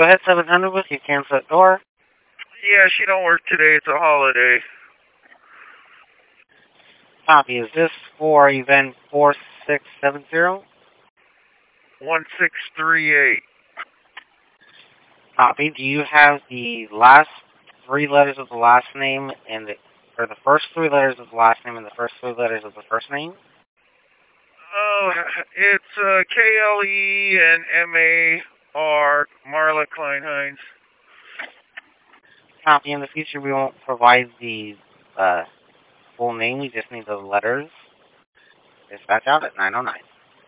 Go ahead, 700 with you. Cancel that door. Yeah, she don't work today. It's a holiday. Copy. Is this for event 4670? 1638. Copy. Do you have the last three letters of the last name or the first three letters of the last name and the first three letters of the first name? Oh, it's KLE and MAR, Marla Klein-Hines. Copy. In the future, we won't provide the full name. We just need the letters. Dispatch out at 909.